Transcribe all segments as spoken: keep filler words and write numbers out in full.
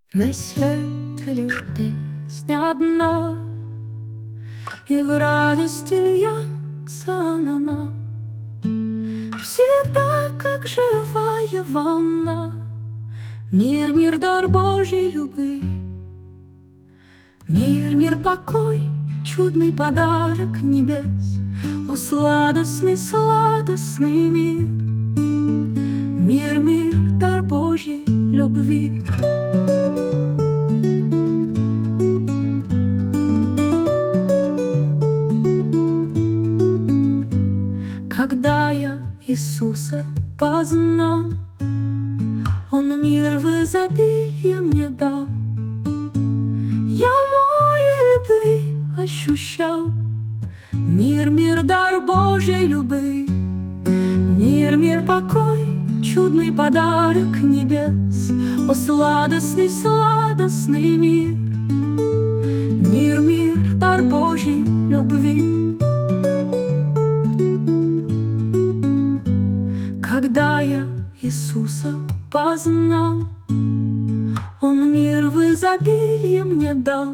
На свет лишь песня одна, и в радости льется она. Всегда, как живая волна. Мир, мир, дар Божьей любви. Мир, мир, покой, чудный подарок небес. О, сладостный, сладостный мир. Мир, мир, дар Божьей любви. Когда я Иисуса познал, Он мир в изобилии мне дал. Я море любви ощущал. Мир, мир, дар Божьей любви. Мир, мир, покой, чудный подарок небес. О, сладостный, сладостный мир. Мир, мир, дар Божьей любви. Когда я Иисуса познал, Он мир в изобилии мне дал.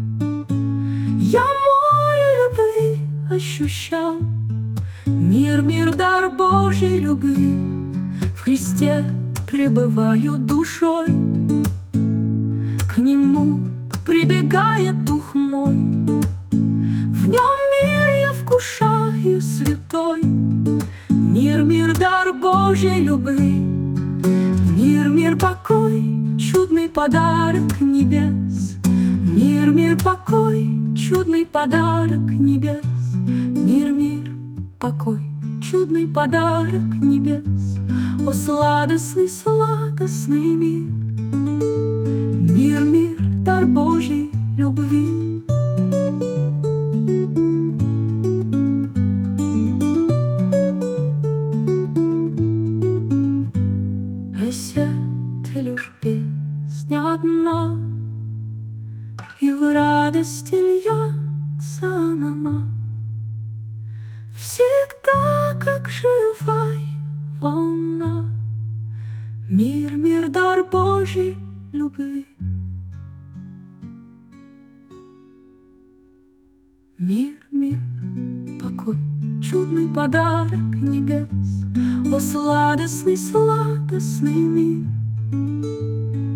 Я море любви ощущал. Мир, мир, дар Божьей любви. В Христе пребываю душой, к Нему прибегает дух мой. В Нем мир я вкушаю святой. Мир, мир, дар Божьей любви. Мир, мир, покой, чудный подарок небес. Мир, мир, покой, чудный подарок небес. Мир, мир, покой, чудный подарок небес. О, сладостный, сладостный мир. Мир, мир, дар Божьей любви. Это лишь песня одна, и в радости льется она. Всегда, как живая волна. Мир, мир, дар Божьей любви. Мир, мир, покой, чудный подарок небес. О, сладостный, сладостный мир.